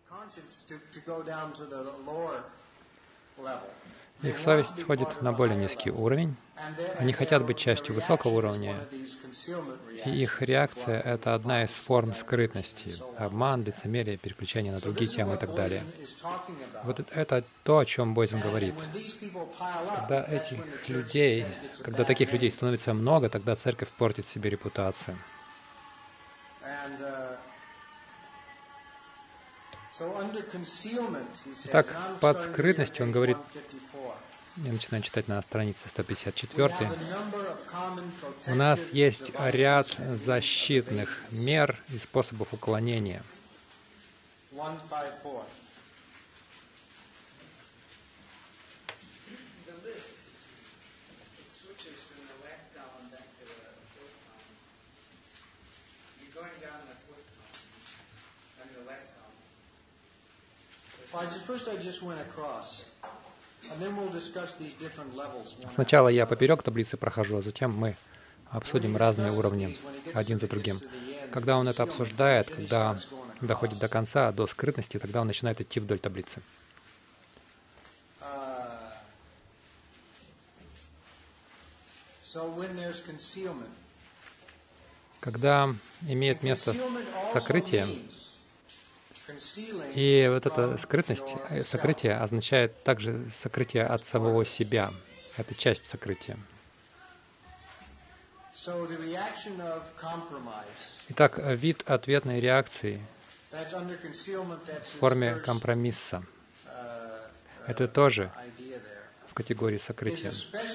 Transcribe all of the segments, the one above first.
Их совесть сходит на более низкий уровень. Они хотят быть частью высокого уровня, и их реакция — это одна из форм скрытности. Обман, лицемерие, переключение на другие темы и так далее. Вот это то, о чем Бойзен говорит. Когда таких людей становится много, тогда церковь портит себе репутацию. Так, под скрытностью он говорит, я начинаю читать на странице 154. У нас есть ряд защитных мер и способов уклонения. Сначала я поперек таблицы прохожу, а затем мы обсудим разные уровни один за другим. Когда он это обсуждает, когда доходит до конца, до скрытности, тогда он начинает идти вдоль таблицы. Когда имеет место сокрытие, и вот эта скрытность, сокрытие означает также сокрытие от самого себя. Это часть сокрытия. Итак, вид ответной реакции в форме компромисса. Это тоже в категории сокрытия.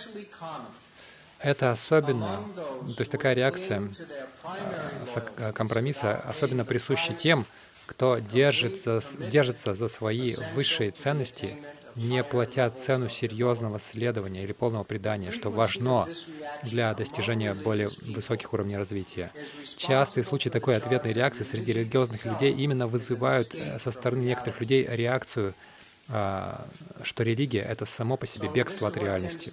Это особенно, то есть такая реакция компромисса особенно присуща тем, кто держится за свои высшие ценности, не платя цену серьезного следования или полного предания, что важно для достижения более высоких уровней развития. Частые случаи такой ответной реакции среди религиозных людей именно вызывают со стороны некоторых людей реакцию, что религия — это само по себе бегство от реальности.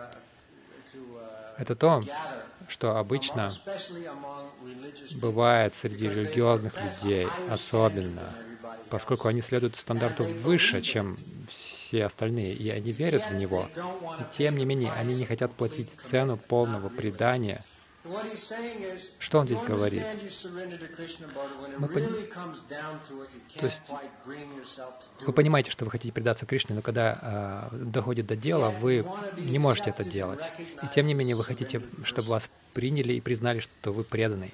Это то, что обычно бывает среди религиозных людей, особенно, поскольку они следуют стандарту выше, чем все остальные, и они верят в него. И тем не менее, они не хотят платить цену полного предания. Что он здесь говорит? То есть вы понимаете, что вы хотите предаться Кришне, но когда доходит до дела, вы не можете это делать. И тем не менее, вы хотите, чтобы вас приняли и признали, что вы преданный.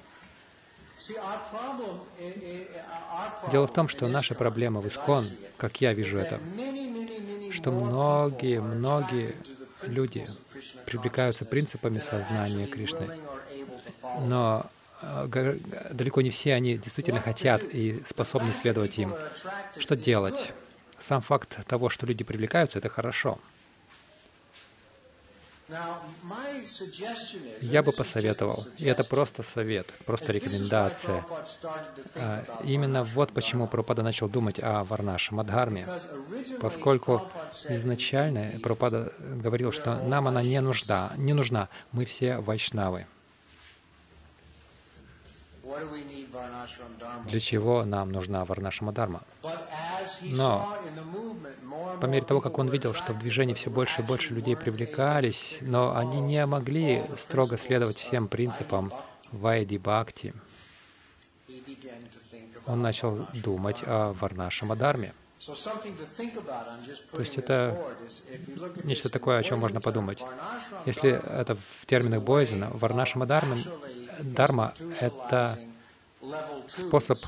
Дело в том, что наша проблема в ИСККОН, как я вижу это, что многие люди привлекаются принципами сознания Кришны, но далеко не все они действительно хотят и способны следовать им. Что делать? Сам факт того, что люди привлекаются, это хорошо. Я бы посоветовал, и это просто совет, просто рекомендация. Именно вот почему Прабхупада начал думать о Варнашамадхарме, поскольку изначально Прабхупада говорил, что нам она не нужна, мы все вайшнавы. Для чего нам нужна Варнашамадхарма? Но по мере того, как он видел, что в движении все больше и больше людей привлекались, но они не могли строго следовать всем принципам Вайди Бхакти, он начал думать о Варнашамадхарме. То есть это нечто такое, о чем можно подумать. Если это в терминах Бойзена, Варнашамадхарма — это способ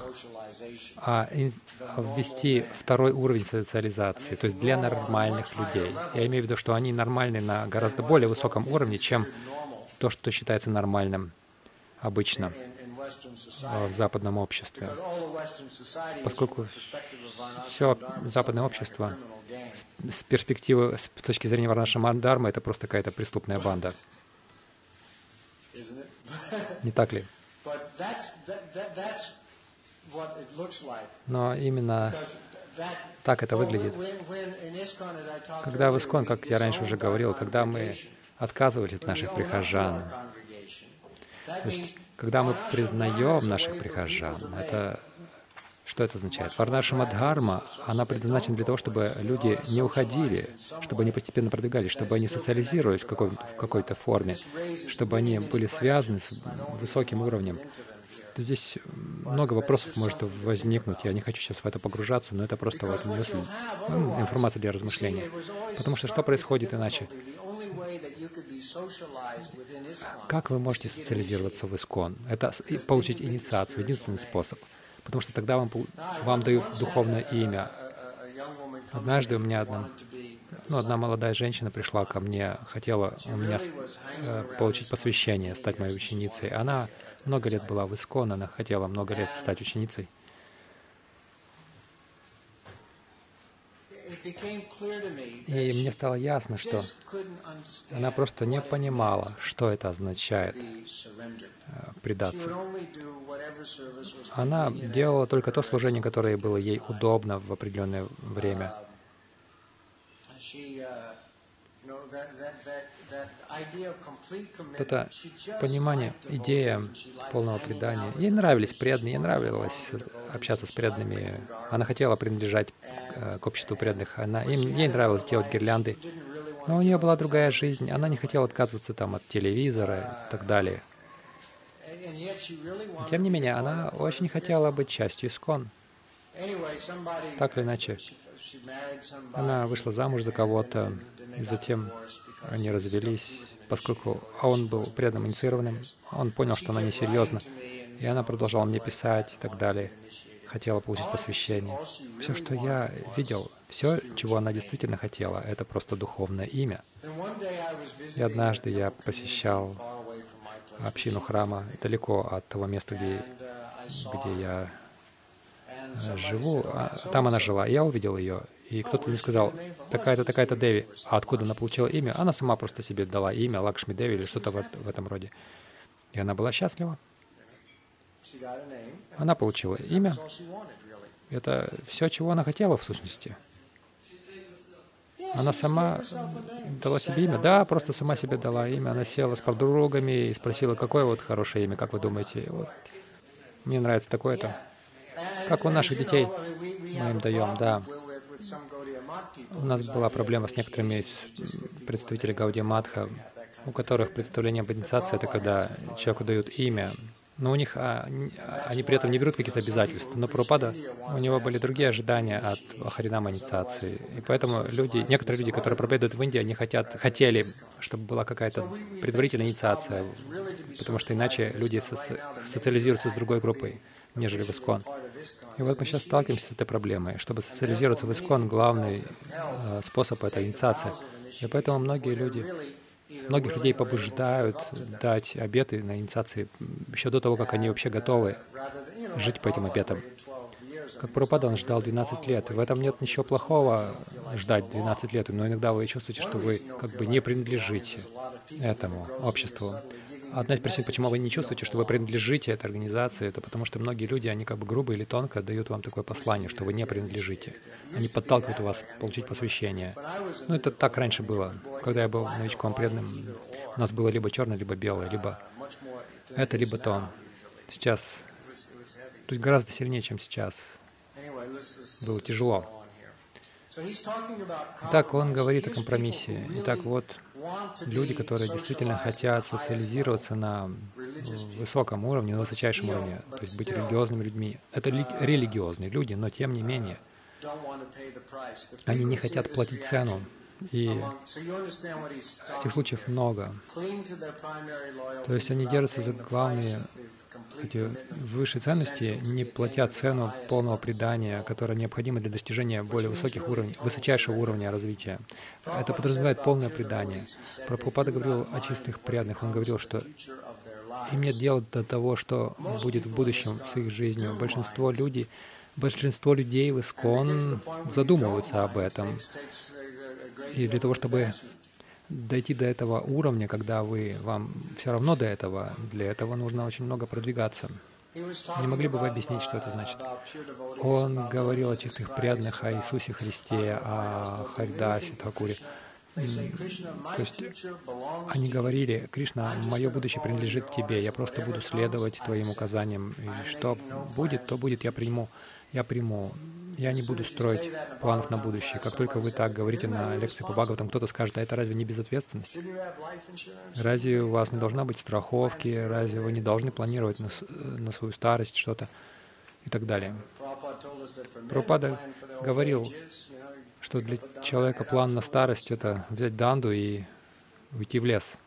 ввести второй уровень социализации, то есть для нормальных людей. Я имею в виду, что они нормальны на гораздо более высоком уровне, чем то, что считается нормальным обычно в западном обществе. Поскольку все западное общество с перспективы, с точки зрения Варнашамадхармы, это просто какая-то преступная банда. Не так ли? Но именно так это выглядит. Когда в ИСККОН, как я раньше уже говорил, когда мы отказывались от наших прихожан, то есть когда мы признаем наших прихожан, это Что это означает? Варнашрама дхарма, она предназначена для того, чтобы люди не уходили, чтобы они постепенно продвигались, чтобы они социализировались в какой-то форме, чтобы они были связаны с высоким уровнем. То здесь много вопросов может возникнуть. Я не хочу сейчас в это погружаться, но это просто вот мысль, информация для размышления. Потому что происходит иначе? Как вы можете социализироваться в ИСККОН? Это получить инициацию, единственный способ. Потому что тогда вам дают духовное имя. Однажды у меня одна молодая женщина пришла ко мне, хотела у меня получить посвящение, стать моей ученицей. Она много лет была в ИСККОН, она хотела много лет стать ученицей. И мне стало ясно, что она просто не понимала, что это означает предаться. Она делала только то служение, которое было ей удобно в определенное время. Это понимание, идея полного предания. Ей нравились преданные, ей нравилось общаться с преданными. Она хотела принадлежать к обществу преданных. Ей нравилось делать гирлянды. Но у нее была другая жизнь. Она не хотела отказываться от телевизора и так далее. Тем не менее, она очень хотела быть частью ИСККОН. Так или иначе, она вышла замуж за кого-то, и затем они развелись, поскольку он был преданным инициированным, он понял, что она несерьезна, и она продолжала мне писать и так далее, хотела получить посвящение. Все, что я видел, все, чего она действительно хотела, это просто духовное имя. И однажды я посещал общину храма далеко от того места, где я живу, там она жила. Я увидел ее, и кто-то мне сказал: такая-то, такая-то Деви. А откуда она получила имя? Она сама просто себе дала имя Лакшми Деви или что-то в этом роде. И она была счастлива. Она получила имя. Это все, чего она хотела в сущности. Она сама дала себе имя. Да, просто сама себе дала имя. Она села с подругами и спросила: какое вот хорошее имя, как вы думаете? Вот. Мне нравится такое-то. Как у наших детей мы им даем, да. У нас была проблема с некоторыми представителями Гаудия Матха, у которых представление об инициации — это когда человеку дают имя, но у них они при этом не берут каких-то обязательств. Но Прабхупада, у него были другие ожидания от Харинама инициации. И поэтому некоторые люди, которые проповедуют в Индии, они хотели, чтобы была какая-то предварительная инициация, потому что иначе люди социализируются с другой группой, нежели в ИСККОН. И вот мы сейчас сталкиваемся с этой проблемой. Чтобы социализироваться в ИСККОН, главный способ — это инициация. И поэтому многих людей побуждают дать обеты на инициации еще до того, как они вообще готовы жить по этим обетам. Как Прабхупада, он ждал 12 лет. И в этом нет ничего плохого ждать 12 лет, но иногда вы чувствуете, что вы как бы не принадлежите этому обществу. Одна из причин, почему вы не чувствуете, что вы принадлежите этой организации, это потому что многие люди, они как бы грубо или тонко дают вам такое послание, что вы не принадлежите. Они подталкивают вас получить посвящение. Ну, это так раньше было. Когда я был новичком преданным, у нас было либо черное, либо белое, либо это, либо то. Сейчас, то есть гораздо сильнее, чем сейчас. Было тяжело. Итак, он говорит о компромиссе. Итак, вот люди, которые действительно хотят социализироваться на высоком уровне, на высочайшем уровне, то есть быть религиозными людьми. Это религиозные люди, но тем не менее, они не хотят платить цену. И этих случаев много. То есть они держатся за главные эти высшие ценности, не платя цену полного предания, которое необходимо для достижения более высоких уровней, высочайшего уровня развития. Это подразумевает полное предание. Прабхупада говорил о чистых преданных. Он говорил, что им нет дела до того, что будет в будущем с их жизнью. Большинство людей в ИСККОН задумываются об этом. И для того, чтобы дойти до этого уровня, когда вам все равно до этого, для этого нужно очень много продвигаться. Не могли бы вы объяснить, что это значит? Он говорил о чистых преданных, о Иисусе Христе, о Харидасе Тхакуре. То есть они говорили: Кришна, мое будущее принадлежит тебе, я просто буду следовать твоим указаниям, и что будет, то будет, я приму, я приму. Я не буду строить планов на будущее. Как только вы так говорите на лекции по Бхагаватам, кто-то скажет: а это разве не безответственность? Разве у вас не должна быть страховки? Разве вы не должны планировать на свою старость что-то? И так далее. Прабхупада говорил, что для человека план на старость — это взять данду и уйти в лес.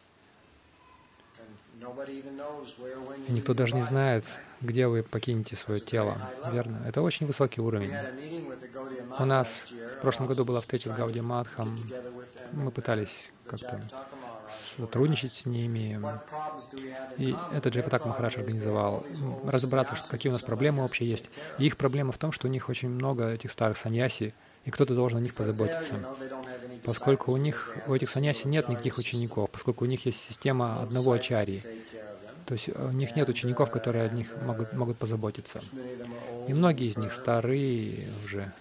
И никто даже не знает, где вы покинете свое тело. Верно? Это очень высокий уровень. У нас в прошлом году была встреча с Гаудия Мадхом. Мы пытались как-то сотрудничать с ними. И этот Джайпатак Махарадж организовал. Разобраться, какие у нас проблемы общие есть. И их проблема в том, что у них очень много этих старых саньяси, и кто-то должен о них позаботиться. Поскольку у этих саньяси нет никаких учеников, поскольку у них есть система одного ачарьи, то есть у них нет учеников, которые о них могут позаботиться. И многие из них старые уже.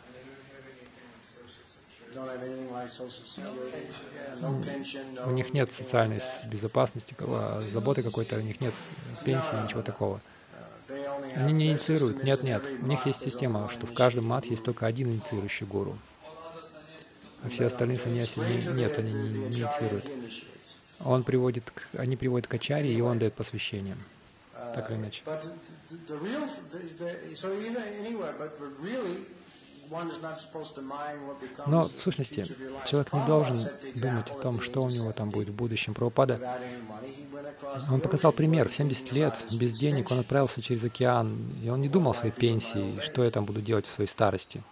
У них нет социальной безопасности, заботы какой-то, у них нет пенсии, ничего такого. Они не инициируют. Нет. У них есть система, что в каждом мат есть только один инициирующий гуру. А все остальные саньяси нет, они не инициируют. Они приводят к ачарье, и он дает посвящение. Так или иначе. Но в сущности человек не должен думать о том, что у него там будет в будущем. Прабхупада, он показал пример. В 70 лет без денег он отправился через океан, и он не думал о своей пенсии, что я там буду делать в своей старости.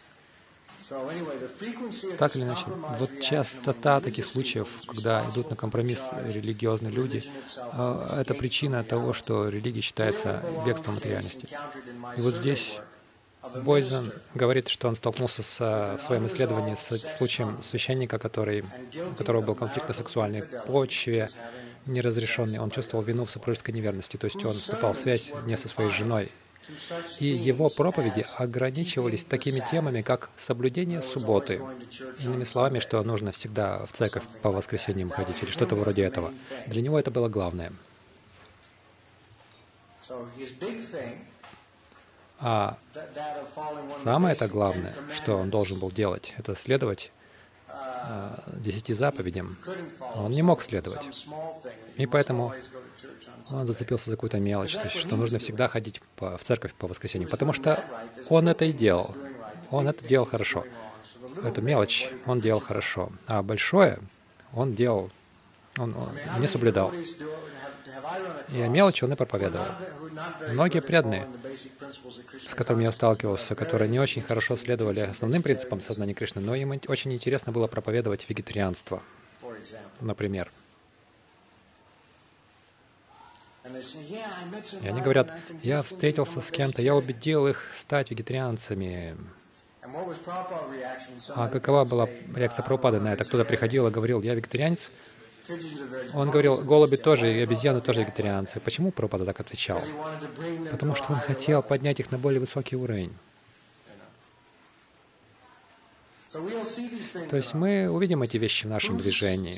Так или иначе, вот частота таких случаев, когда идут на компромисс религиозные люди, это причина того, что религия считается бегством от реальности. И вот здесь Бойзен говорит, что он столкнулся в своем исследовании с случаем священника, у которого был конфликт на сексуальной почве, неразрешенный. Он чувствовал вину в супружеской неверности, то есть он вступал в связь не со своей женой. И его проповеди ограничивались такими темами, как соблюдение субботы. Иными словами, что нужно всегда в церковь по воскресеньям ходить или что-то вроде этого. Для него это было главное. А самое-то главное, что он должен был делать, это следовать 10 заповедям. Он не мог следовать. И поэтому он зацепился за какую-то мелочь, то есть, что нужно всегда ходить в церковь по воскресеньям, потому что он это и делал. Он это делал хорошо. Эту мелочь он делал хорошо. А большое он не соблюдал. И о мелочи он и проповедовал. Многие преданные, с которыми я сталкивался, которые не очень хорошо следовали основным принципам сознания Кришны, но им очень интересно было проповедовать вегетарианство, например. И они говорят: я встретился с кем-то, я убедил их стать вегетарианцами. А какова была реакция Прабхупады на это? Кто-то приходил и говорил: я вегетарианец. Он говорил: голуби тоже и обезьяны тоже вегетарианцы. Почему Прабхупада так отвечал? Потому что он хотел поднять их на более высокий уровень. То есть мы увидим эти вещи в нашем движении.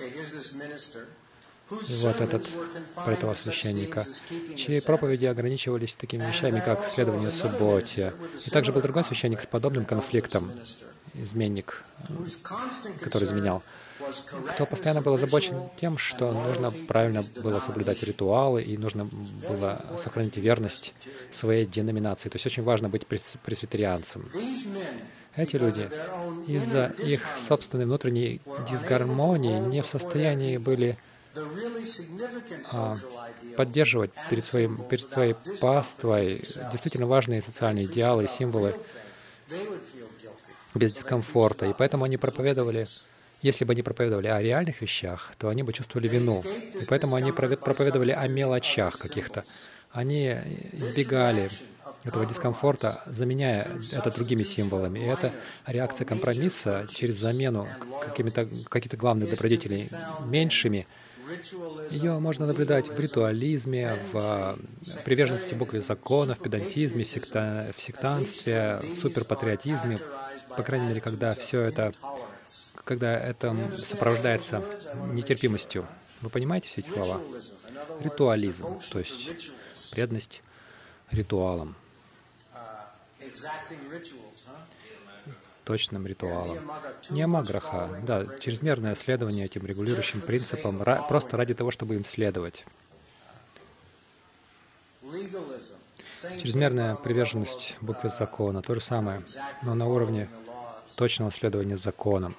И вот про этого священника, чьи проповеди ограничивались такими вещами, как следование субботе. И также был другой священник с подобным конфликтом, изменник, который изменял, кто постоянно был озабочен тем, что нужно правильно было соблюдать ритуалы и нужно было сохранить верность своей деноминации. То есть очень важно быть пресвитерианцем. Эти люди из-за их собственной внутренней дисгармонии не в состоянии были поддерживать перед своей паствой действительно важные социальные идеалы и символы без дискомфорта. И поэтому они проповедовали, если бы они проповедовали о реальных вещах, то они бы чувствовали вину. И поэтому они проповедовали о мелочах каких-то. Они избегали этого дискомфорта, заменяя это другими символами. И это реакция компромисса через замену каких-то главных добродетелей меньшими. Ее можно наблюдать в ритуализме, в приверженности букве закона, в педантизме, в сектантстве, в суперпатриотизме. По крайней мере, когда все это когда это сопровождается нетерпимостью. Вы понимаете все эти слова? Ритуализм, то есть преданность ритуалам, точным ритуалам. Ниямаграха, да, чрезмерное следование этим регулирующим принципам просто ради того, чтобы им следовать. Чрезмерная приверженность букве закона, то же самое, но на уровне точного следования законам.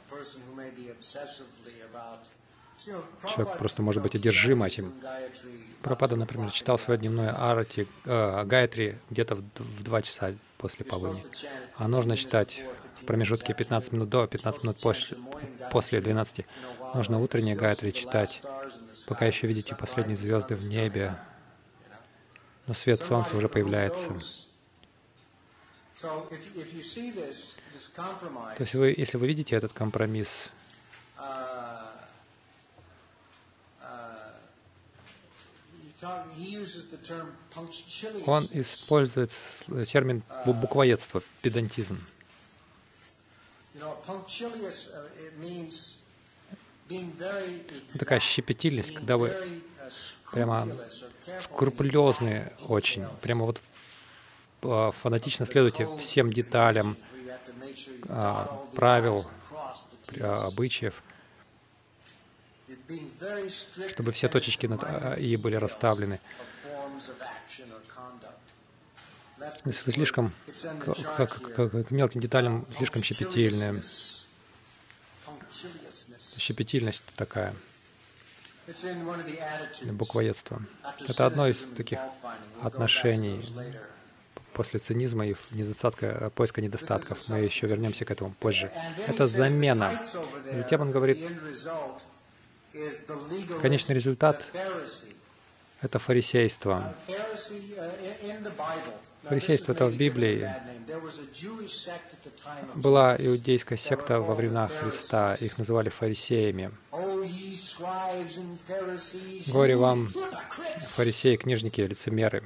Человек просто может быть одержим этим. Прабхупада, например, читал свое дневное Гайатри где-то в 2 часа после полудня. А нужно читать в промежутке 15 минут до, 15 минут после 12. Нужно утреннее Гайатри читать, пока еще видите последние звезды в небе, но свет солнца уже появляется. То есть если вы видите этот компромисс, он использует термин буквоедство, педантизм. Такая щепетильность, когда вы прямо скрупулезные очень, прямо вот фанатично следуете всем деталям правил, обычаев, чтобы все точечки над «и» были расставлены. Если вы слишком, к мелким деталям, слишком щепетильны. Щепетильность такая, буквоедство. Это одно из таких отношений после цинизма и поиска недостатков. Мы еще вернемся к этому позже. Это замена. Затем он говорит, конечный результат — это фарисейство. Фарисейство — это в Библии. Была иудейская секта во времена Христа, их называли фарисеями. Горе вам, фарисеи, книжники, лицемеры.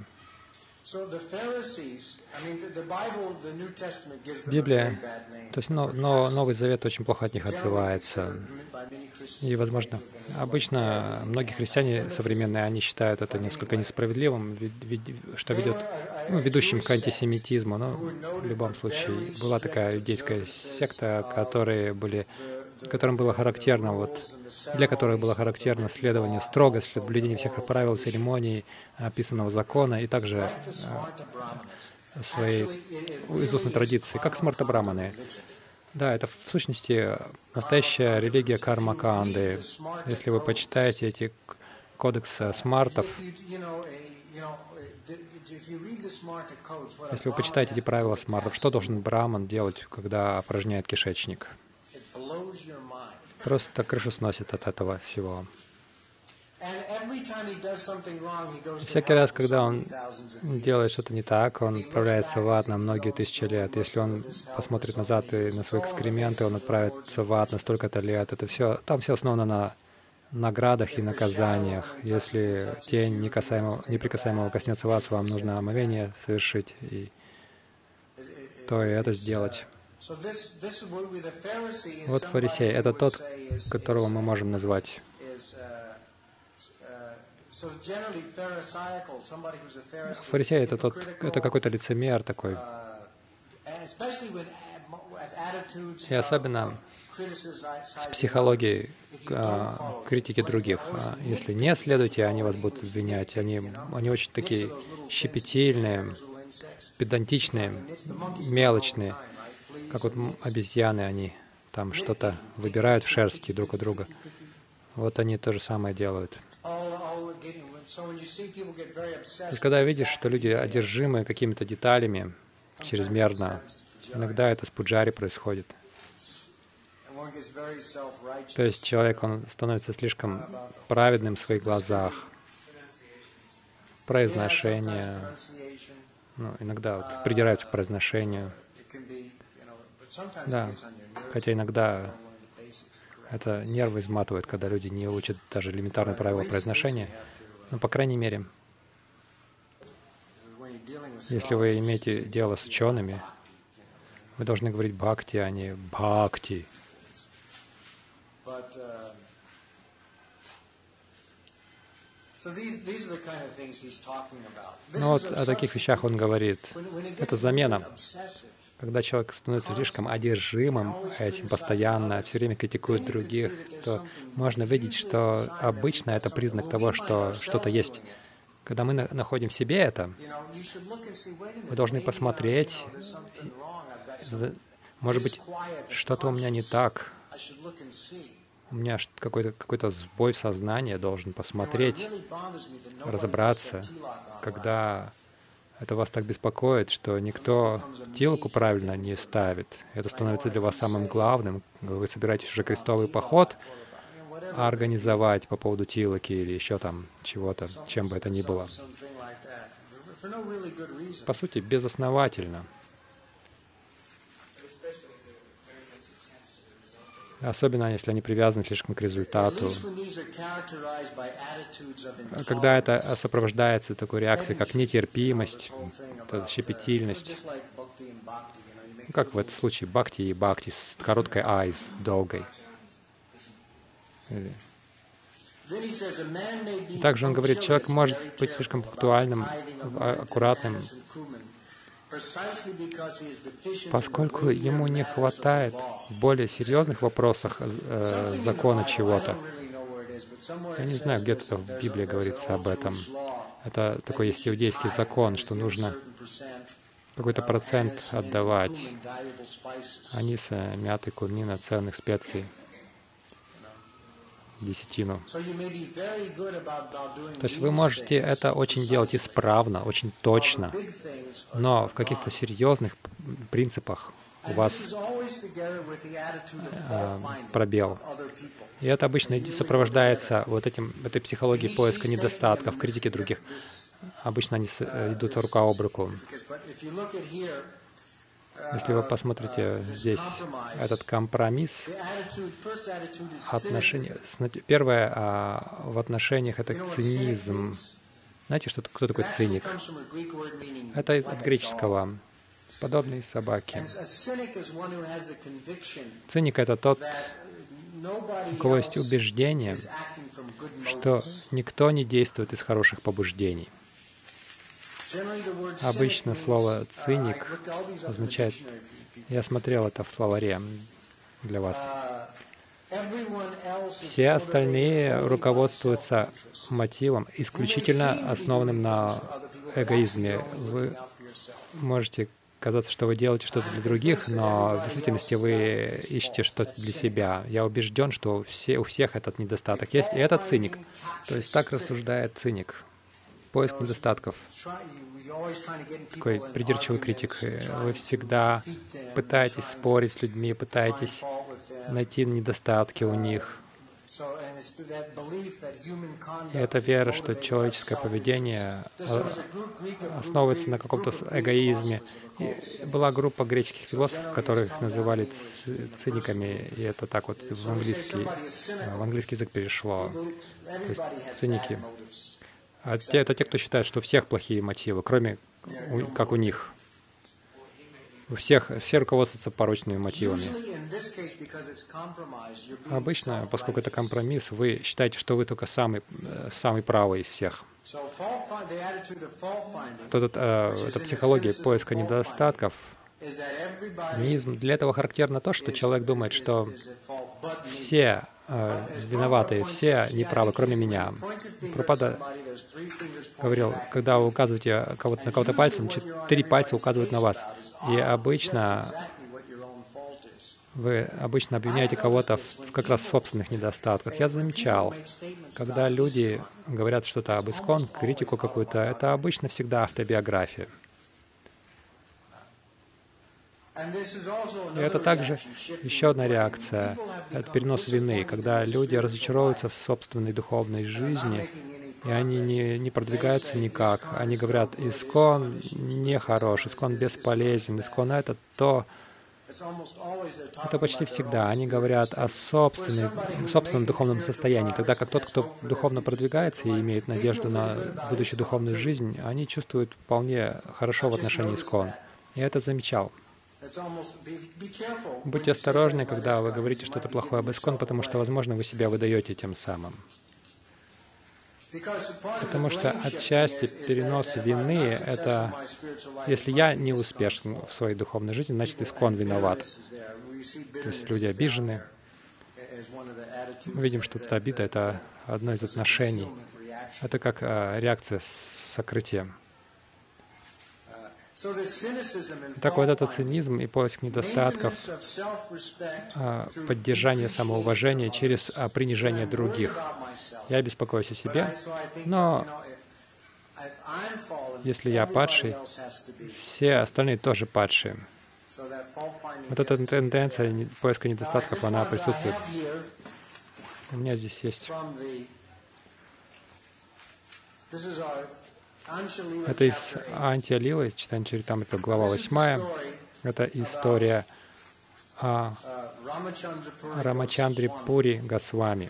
Библия, то есть Новый Завет очень плохо от них отзывается. И, возможно, обычно многие христиане современные, они считают это несколько несправедливым, что ведущим к антисемитизму. Но в любом случае была такая иудейская секта, которым было характерно, для которой было характерно следование, строгое соблюдение всех правил, церемоний, описанного закона и также своей из устной традиции, как смарта-браманы. Да, это в сущности настоящая религия карма-канды. Если вы почитаете эти кодексы смартов, если вы почитаете эти правила смартов, что должен браман делать, когда опорожняет кишечник? Просто крышу сносит от этого всего. Всякий раз, когда он делает что-то не так, он отправляется в ад на многие тысячи лет. Если он посмотрит назад и на свои экскременты, он отправится в ад на столько-то лет. Там все основано на наградах и наказаниях. Если тень неприкасаемого коснется вас, вам нужно омовение совершить, то и это сделать. Вот фарисей — это тот, которого мы можем назвать. Фарисей — это какой-то лицемер такой. И особенно с психологией критики других. Если не следуете, они вас будут обвинять. Они очень такие щепетильные, педантичные, мелочные. Как вот обезьяны, они там что-то выбирают в шерсти друг у друга. Вот они то же самое делают. То есть, когда видишь, что люди одержимы какими-то деталями чрезмерно, иногда это с пуджари происходит. То есть человек, он становится слишком праведным в своих глазах. Произношение. Иногда придираются к произношению. Да, хотя иногда это нервы изматывает, когда люди не учат даже элементарные правила произношения. Но, по крайней мере, если вы имеете дело с учеными, вы должны говорить бхакти, а не бхакти. Ну вот о таких вещах он говорит. Это замена. Когда человек становится слишком одержимым этим, постоянно, все время критикует других, то можно видеть, что обычно это признак того, что что-то есть. Когда мы находим в себе это, мы должны посмотреть, может быть, что-то у меня не так, у меня какой-то сбой в сознании, должен посмотреть, разобраться. Когда это вас так беспокоит, что никто тилоку правильно не ставит, это становится для вас самым главным, вы собираетесь уже крестовый поход организовать по поводу тилоки или еще там чего-то, чем бы это ни было. По сути, безосновательно. Особенно, если они привязаны слишком к результату. Когда это сопровождается такой реакцией, как нетерпимость, щепетильность, как в этом случае бхакти и бхакти с короткой «а» и с долгой. Также он говорит, человек может быть слишком пунктуальным, аккуратным, поскольку ему не хватает в более серьезных вопросах закона чего-то. Я не знаю, где-то в Библии говорится об этом. Это такой есть иудейский закон, что нужно какой-то процент отдавать аниса, мяты, кумина, ценных специй, десятину. То есть вы можете это очень делать исправно, очень точно, но в каких-то серьезных принципах у вас пробел. И это обычно сопровождается вот этой психологией поиска недостатков, критики других. Обычно они идут рука об руку. Если вы посмотрите здесь этот компромисс, первое в отношениях — это цинизм. Знаете, кто такой циник? Это от греческого. Подобные собаки. Циник — это тот, у кого есть убеждение, что никто не действует из хороших побуждений. Обычно слово «циник» означает, я смотрел это в словаре для вас, все остальные руководствуются мотивом, исключительно основанным на эгоизме. Вы можете казаться, что вы делаете что-то для других, но в действительности вы ищете что-то для себя. Я убежден, что у всех этот недостаток есть, и это циник. То есть так рассуждает циник. Поиск недостатков. Такой придирчивый критик. Вы всегда пытаетесь спорить с людьми, пытаетесь найти недостатки у них. И это вера, что человеческое поведение основывается на каком-то эгоизме. И была группа греческих философов, которых называли циниками, и это так вот в английский язык перешло. То есть циники. Это те, кто считает, что у всех плохие мотивы, кроме как у них. Все руководствуются порочными мотивами. Обычно, поскольку это компромисс, вы считаете, что вы только самый правый из всех. Это психология поиска недостатков, цинизм. Для этого характерно то, что человек думает, что все виноваты, все неправы, кроме меня. Прабхупада говорил, когда вы указываете на кого-то пальцем, 4 пальца указывают на вас. И вы обычно обвиняете кого-то как раз в собственных недостатках. Я замечал, когда люди говорят что-то об ИСККОН, критику какую-то, это обычно всегда автобиография. И это также еще одна реакция, это перенос вины, когда люди разочаровываются в собственной духовной жизни, и они не продвигаются никак. Они говорят, ИСККОН нехорош, ИСККОН бесполезен, ИСККОН это то. Это почти всегда. Они говорят о собственном духовном состоянии, тогда как тот, кто духовно продвигается и имеет надежду на будущую духовную жизнь, они чувствуют вполне хорошо в отношении ИСККОН. Я это замечал. Будьте осторожны, когда вы говорите что-то плохое об ИСККОН, потому что, возможно, вы себя выдаете тем самым. Потому что отчасти перенос вины — это, если я не успешен в своей духовной жизни, значит, искон виноват. То есть люди обижены. Мы видим, что эта обида — это одно из отношений. Это как реакция сокрытия. Так вот этот цинизм и поиск недостатков, поддержание самоуважения через принижение других. Я беспокоюсь о себе, но если я падший, все остальные тоже падшие. Вот эта тенденция поиска недостатков, она присутствует. У меня здесь есть. Это из Антия-лилы, читание Чаритамрита, глава 8. Это история о Рамачандре Пури Госвами,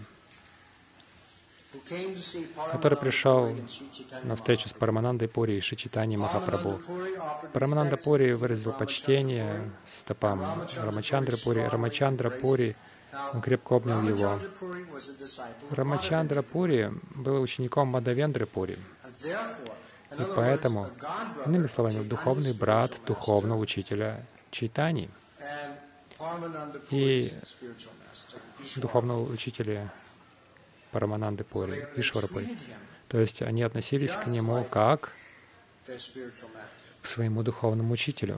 который пришел на встречу с Параманандой Пури и Шри Чайтаньей Махапрабху. Парамананда Пури выразил почтение стопам Рамачандры Пури. Рамачандра Пури, он крепко обнял его. Рамачандра Пури был учеником Мадавендры Пури. И поэтому, иными словами, духовный брат духовного учителя Чайтаньи и духовного учителя Парамананды Пури, Ишвара Пури. То есть они относились к нему как к своему духовному учителю.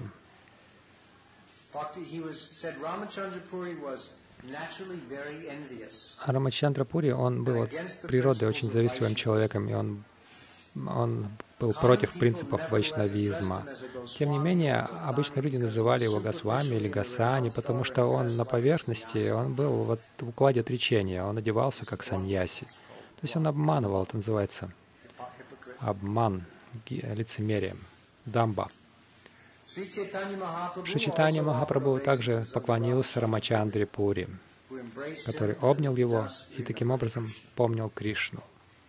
Рамачандра Пури, он был от природы очень завистливым человеком, и он был против принципов вайшнавизма. Тем не менее, обычно люди называли его Госвами или Госани, потому что он на поверхности, он был вот в укладе отречения, он одевался как саньяси. То есть он обманывал, это называется обман, лицемерие, дамба. Шри Чайтанья Махапрабху также поклонился Рамачандре Пури, который обнял его и таким образом помнил Кришну.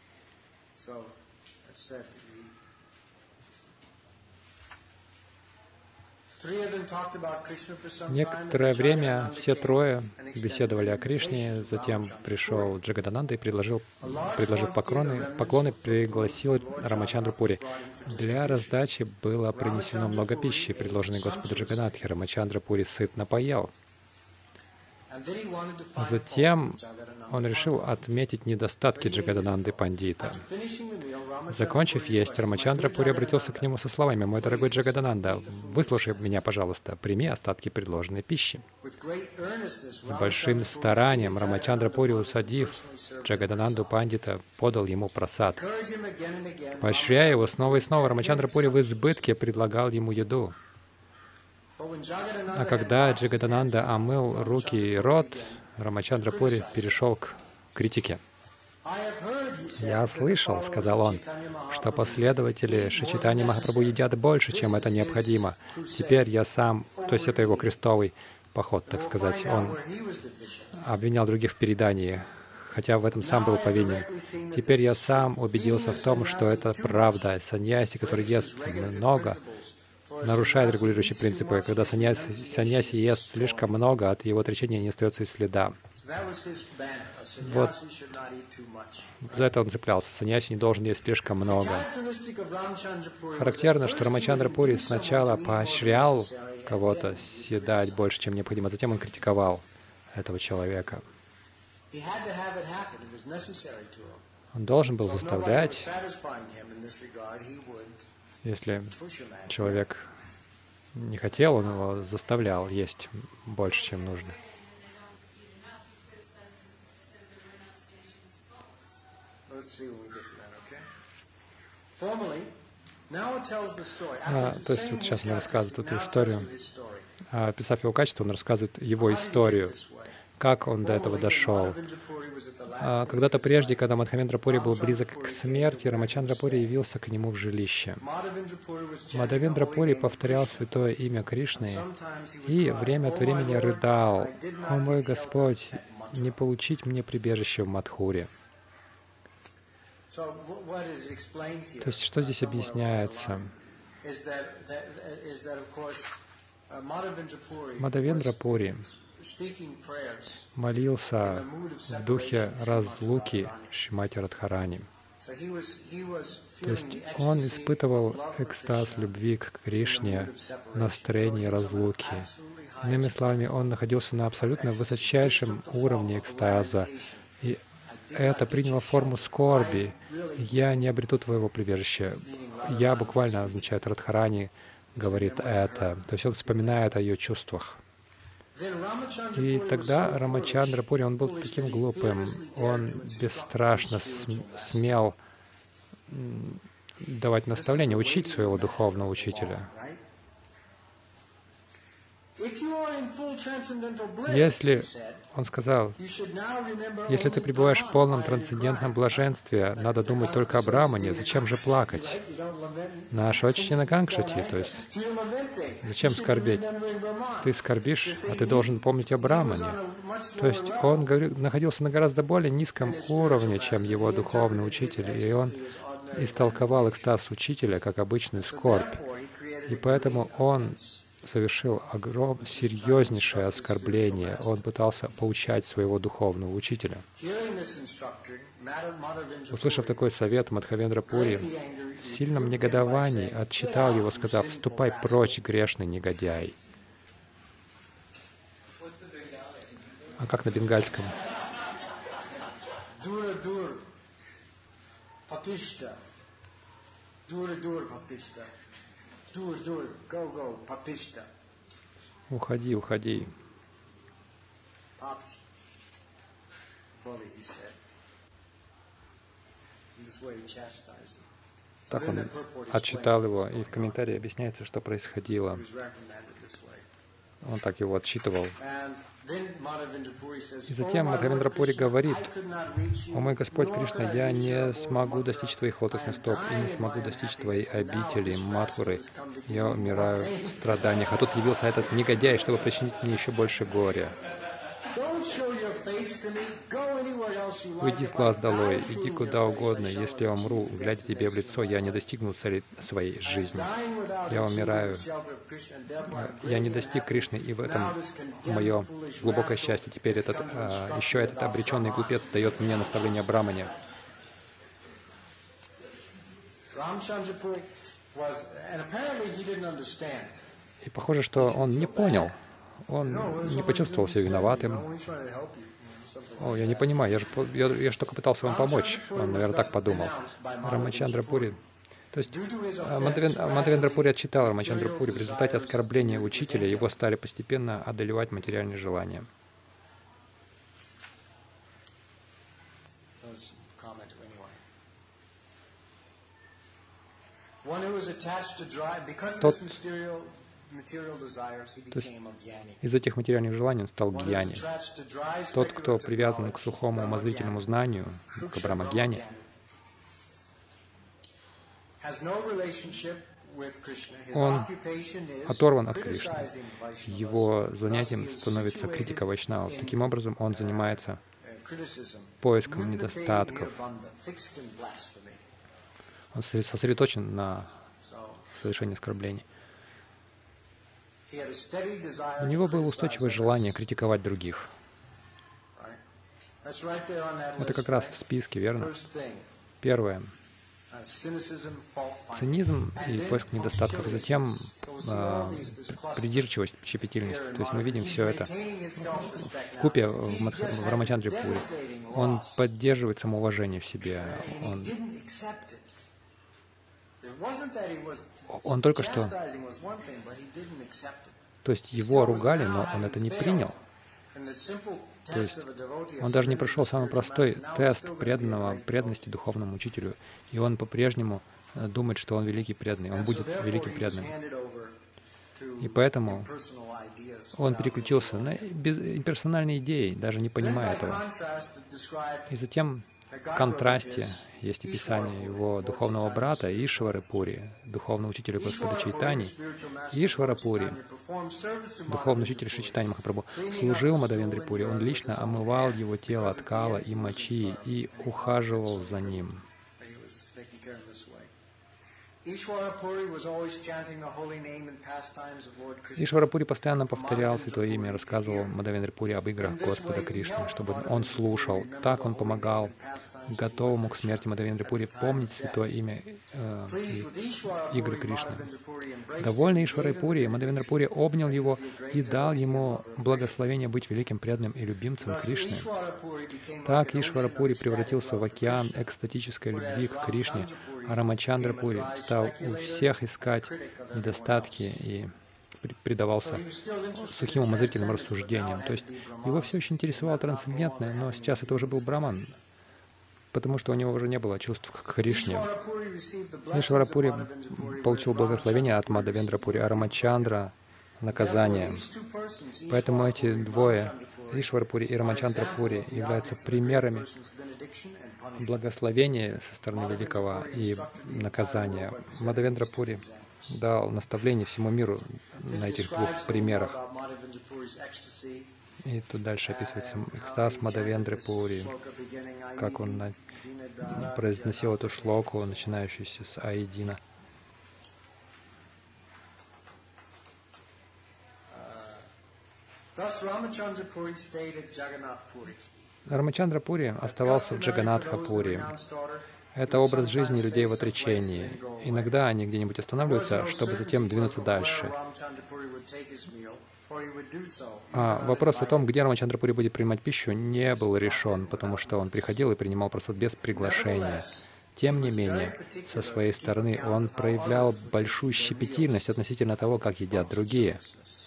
Некоторое время все трое беседовали о Кришне, затем пришел Джагадананда и, предложив поклоны, пригласил Рамачандру Пури. Для раздачи было принесено много пищи, предложенной Господу Джаганатхе. Рамачандра Пури сытно поел. Затем он решил отметить недостатки Джагадананды Пандита. Закончив есть, Рамачандра Пури обратился к нему со словами: «Мой дорогой Джагадананда, выслушай меня, пожалуйста, прими остатки предложенной пищи». С большим старанием Рамачандра Пури, усадив Джагадананду Пандита, подал ему прасад. Поощряя его снова и снова, Рамачандра Пури в избытке предлагал ему еду. А когда Джагадананда омыл руки и рот, Рамачандра Пури перешел к критике. «Я слышал, — сказал он, — что последователи Шри Чайтаньи Махапрабху едят больше, чем это необходимо. Теперь я сам, то есть это его крестовый поход, так сказать, он обвинял других в передании, хотя в этом сам был повинен. Теперь я сам убедился в том, что это правда. Саньяси, который ест много, нарушает регулирующие принципы. Когда саньяси ест слишком много, от его отречения не остается и следа». Вот за это он цеплялся. Саньяси не должен есть слишком много. Характерно, что Рамачандра Пури сначала поощрял кого-то съедать больше, чем необходимо, а затем он критиковал этого человека. Он должен был заставлять, если человек не хотел, он его заставлял есть больше, чем нужно. То есть вот сейчас он рассказывает эту историю. Описав его качество, он рассказывает его историю, как он до этого дошел. Когда-то прежде, когда Мадхавендра Пури был близок к смерти, Рамачандра Пури явился к нему в жилище. Мадхавендра Пури повторял святое имя Кришны и время от времени рыдал: «О мой Господь, не получить мне прибежище в Мадхуре». То есть что здесь объясняется? Мадхавендра Пури молился в духе разлуки Шримати Радхарани. То есть он испытывал экстаз любви к Кришне, настроение разлуки. Иными словами, он находился на абсолютно высочайшем уровне экстаза. И это приняло форму скорби. «Я не обрету твоего прибежища». «Я» буквально означает Радхарани, говорит это. То есть он вспоминает о ее чувствах. И тогда Рамачандра Пури, он был таким глупым, он бесстрашно смел давать наставления, учить своего духовного учителя. Если, он сказал, если ты пребываешь в полном трансцендентном блаженстве, надо думать только о Брамане, зачем же плакать? На Шоччина Кангшати, то есть зачем скорбеть? Ты скорбишь, а ты должен помнить о Брамане. То есть он находился на гораздо более низком уровне, чем его духовный учитель, и он истолковал экстаз учителя как обычную скорбь. И поэтому он совершил серьезнейшее оскорбление. Он пытался поучать своего духовного учителя. Услышав такой совет, Мадхавендра Пури в сильном негодовании отчитал его, сказав: «Ступай прочь, грешный негодяй». А как на бенгальском? Уходи, уходи. Так он отчитал его, и в комментарии объясняется, что происходило. Он так его отчитывал. И затем Мадхавендра Пури говорит: «О мой Господь Кришна, я не смогу достичь Твоих лотосных стоп и не смогу достичь Твоей обители, Матхуры. Я умираю в страданиях. А тут явился этот негодяй, чтобы причинить мне еще больше горя. Уйди с глаз долой, иди куда угодно. Если я умру, глядя тебе в лицо, я не достигну цели своей жизни. Я умираю. Я не достиг Кришны, и в этом мое глубокое счастье. Теперь еще этот обреченный глупец дает мне наставление о Брамане». И похоже, что он не понял. Он не почувствовал себя виноватым. «О, я не понимаю, я же только пытался вам помочь». Он, наверное, так подумал. Рамачандра Пури. То есть Мадхавендра Пури отчитал Рамачандра Пури. В результате оскорбления учителя его стали постепенно одолевать материальные желания. То есть из этих материальных желаний он стал гьяни. Тот, кто привязан к сухому умозрительному знанию, к брамагьяне, он оторван от Кришны. Его занятием становится критика вайшнавов. Таким образом, он занимается поиском недостатков. Он сосредоточен на совершении оскорблений. У него было устойчивое желание критиковать других. Это как раз в списке, верно? Первое — цинизм и поиск недостатков, и затем придирчивость, щепетильность. То есть мы видим все это вкупе в Рамачандре Пури. Он поддерживает самоуважение в себе. Он только что... То есть его ругали, но он это не принял. То есть он даже не прошел самый простой тест преданности духовному учителю. И он по-прежнему думает, что он великий преданный, он будет великим преданным. И поэтому он переключился на имперсональные идеи, даже не понимая этого. И затем в контрасте есть описание его духовного брата Ишвары Пури, духовного учителя Господа Чайтани. Ишвара Пури, духовный учитель Шри Чайтани Махапрабху, служил Мадхавендре Пури. Он лично омывал его тело от кала и мочи и ухаживал за ним. Ишварапури постоянно повторял Святое Имя, рассказывал Мадхавендра Пури об играх Господа Кришны, чтобы он слушал. Так он помогал готовому к смерти Мадхавендра Пури помнить Святое Имя и игры Кришны. Довольный Ишварой Пури, Мадхавендра Пури обнял его и дал ему благословение быть великим преданным и любимцем Кришны. Так Ишвара Пури превратился в океан экстатической любви к Кришне, а Рамачандра Пури стал у всех искать недостатки и предавался сухим умозрительным рассуждениям. То есть его все еще интересовало трансцендентное, но сейчас это уже был браман, потому что у него уже не было чувств к Кришне. Ишвара Пури получил благословение от Мадхавендра Пури, а Рамачандра — наказание. Поэтому эти двое, Ишвара Пури и Рамачандра Пури, являются примерами благословения со стороны великого и наказания. Мадхавендра Пури дал наставление всему миру на этих двух примерах. И тут дальше описывается экстаз Мадхавендры Пури, как он произносил эту шлоку, начинающуюся с Аидина. Рамачандра Пури оставался в Джаганатха-Пури. Это образ жизни людей в отречении. Иногда они где-нибудь останавливаются, чтобы затем двинуться дальше. А вопрос о том, где Рамачандра Пури будет принимать пищу, не был решен, потому что он приходил и принимал просад без приглашения. Тем не менее, со своей стороны он проявлял большую щепетильность относительно того, как едят другие.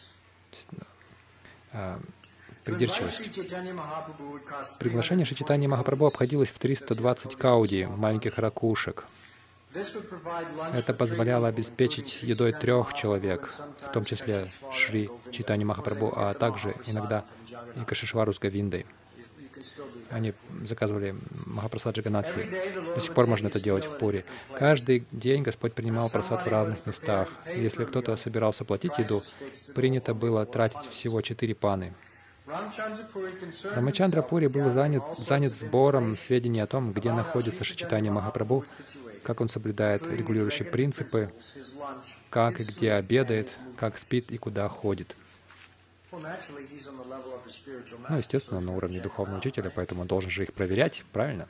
Придирчивость. Приглашение Шри Чайтаньи Махапрабху обходилось в 320 кауди, маленьких ракушек. Это позволяло обеспечить едой 3 человек, в том числе Шри Чайтаньи Махапрабху, а также иногда и Кашишвару с Говиндой. Они заказывали Махапрасад Джаганатхи. До сих пор можно это делать в Пури. Каждый день Господь принимал прасад в разных местах. И если кто-то собирался платить еду, принято было тратить всего 4 паны. Рамачандра Пури был занят сбором сведений о том, где находится Шри Чайтанья Махапрабху, как он соблюдает регулирующие принципы, как и где обедает, как спит и куда ходит. Ну, естественно, на уровне духовного учителя, поэтому он должен же их проверять, правильно?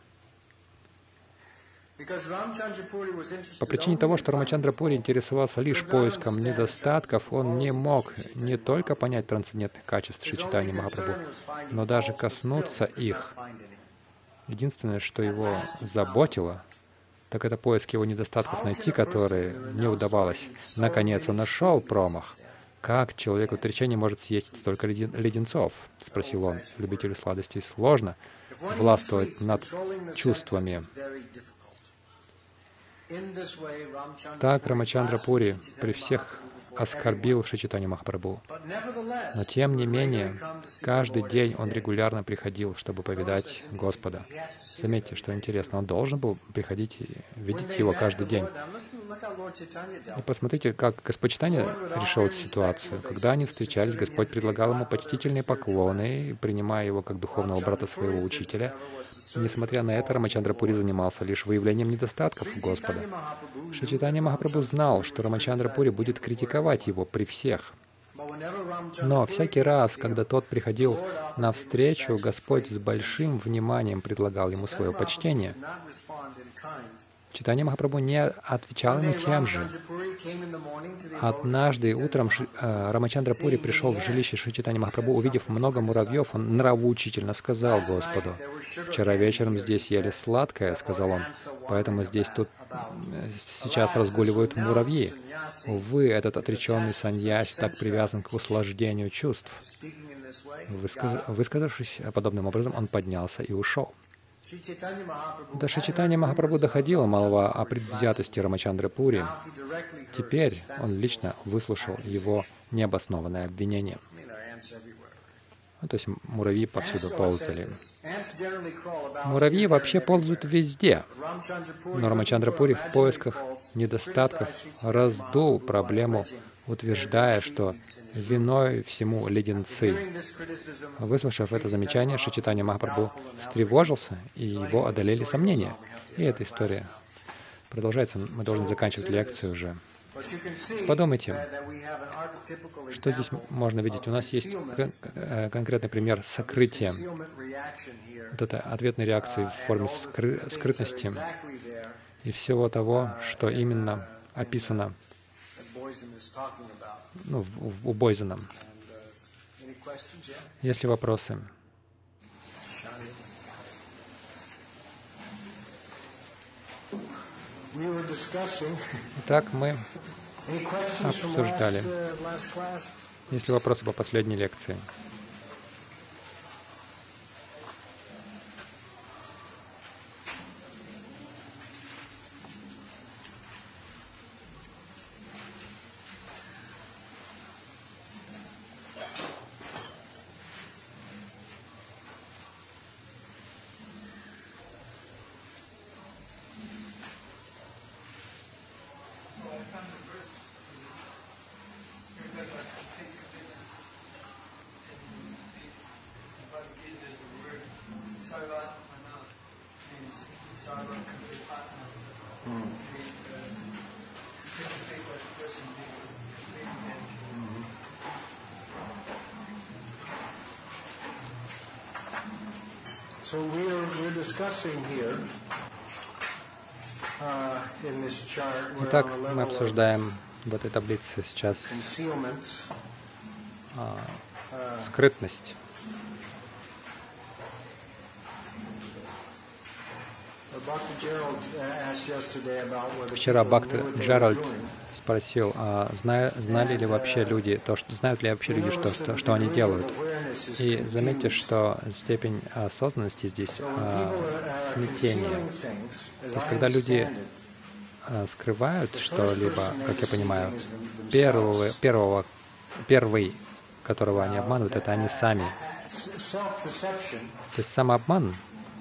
По причине того, что Рамачандра Пури интересовался лишь поиском недостатков, он не мог не только понять трансцендентных качеств Шри Чайтаньи Махапрабху, но даже коснуться их. Единственное, что его заботило, так это поиск его недостатков найти, которые не удавалось. Наконец он нашел промах. «Как человек в отречении может съесть столько леденцов?» — спросил он. Любителю сладостей сложно властвовать над чувствами. Так Рамачандра Пури при всех оскорбил Шри Чайтанью Махапрабху. Но тем не менее, каждый день он регулярно приходил, чтобы повидать Господа. Заметьте, что интересно, он должен был приходить и видеть его каждый день. И посмотрите, как Господь Чайтанья решил эту ситуацию. Когда они встречались, Господь предлагал ему почтительные поклоны, принимая его как духовного брата своего учителя. Несмотря на это, Рамачандра Пури занимался лишь выявлением недостатков Господа. Шри Чайтанья Махапрабху знал, что Рамачандра Пури будет критиковать его при всех. Но всякий раз, когда тот приходил навстречу, Господь с большим вниманием предлагал ему свое почтение. Чайтанья Махапрабху не отвечал ему тем же. Однажды утром Рамачандра Пури пришел в жилище Шри Чайтаньи Махапрабху, увидев много муравьев, он нравоучительно сказал Господу: «Вчера вечером здесь ели сладкое», — сказал он, «поэтому здесь тут сейчас разгуливают муравьи. Увы, этот отреченный саньяси так привязан к услаждению чувств». Высказавшись подобным образом, он поднялся и ушел. До Шри Чайтаньи Махапрабху доходила молва о предвзятости Рамачандры Пури. Теперь он лично выслушал его необоснованное обвинение. То есть муравьи повсюду ползали. Муравьи вообще ползают везде. Но Рамачандра Пури в поисках недостатков раздул проблему, утверждая, что виной всему леденцы. Выслушав это замечание, Шри Чайтанья Махапрабху встревожился, и его одолели сомнения. И эта история продолжается. Мы должны заканчивать лекцию уже. Подумайте, что здесь можно видеть. У нас есть конкретный пример сокрытия. Вот это ответной реакции в форме скрытности и всего того, что именно описано у Бойзена. Есть ли вопросы? Итак, мы обсуждали. Есть ли вопросы по последней лекции? Итак, мы обсуждаем в этой таблице сейчас скрытность. Вчера Бхакти Джеральд спросил, знали ли вообще люди, знают ли вообще люди, что они делают. И заметьте, что степень осознанности здесь смятение. То есть, когда люди скрывают что-либо, как я понимаю, первый, которого они обманывают, это они сами. То есть самообман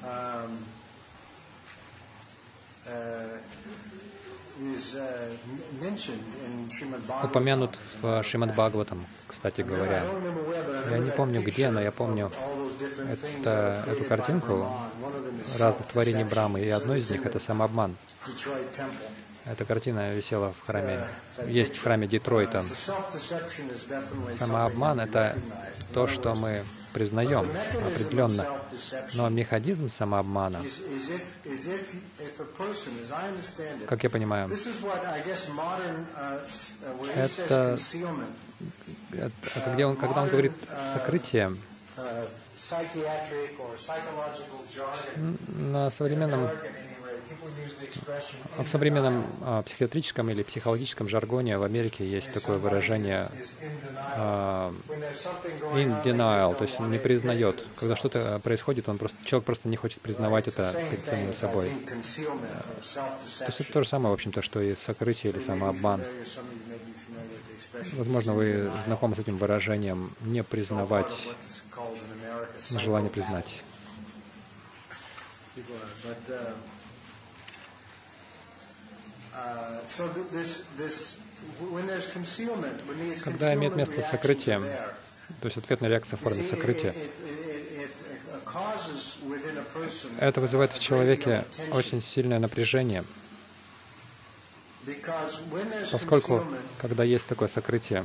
упомянут в Шримад Бхагаватам, кстати говоря. Я не помню где, но я помню эту картинку разных творений Брамы, и одно из них — это самообман. Эта картина висела в храме, есть в храме Детройта. Самообман — это то, что мы признаем определенно. Но механизм самообмана, как я понимаю, это когда он говорит «сокрытие», в современном психиатрическом или психологическом жаргоне в Америке есть такое выражение in denial, то есть он не признает. Когда что-то происходит, человек просто не хочет признавать это перед самим собой. То есть это то же самое, в общем-то, что и сокрытие или самообман. Возможно, вы знакомы с этим выражением «не признавать», желание признать. Когда имеет место сокрытие, то есть ответная реакция в форме сокрытия, это вызывает в человеке очень сильное напряжение, поскольку, когда есть такое сокрытие,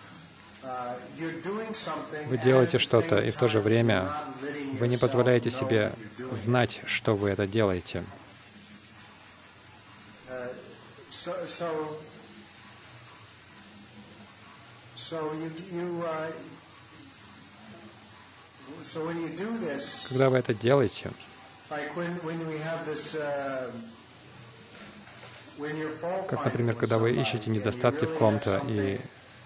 вы делаете что-то, и в то же время вы не позволяете себе знать, что вы это делаете. Когда вы это делаете, как, например, когда вы ищете недостатки в ком-то, и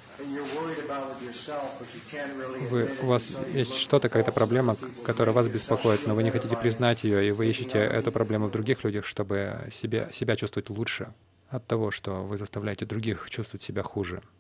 у вас есть что-то, какая-то проблема, которая вас беспокоит, но вы не хотите признать ее, и вы ищете эту проблему в других людях, чтобы себя чувствовать лучше от того, что вы заставляете других чувствовать себя хуже.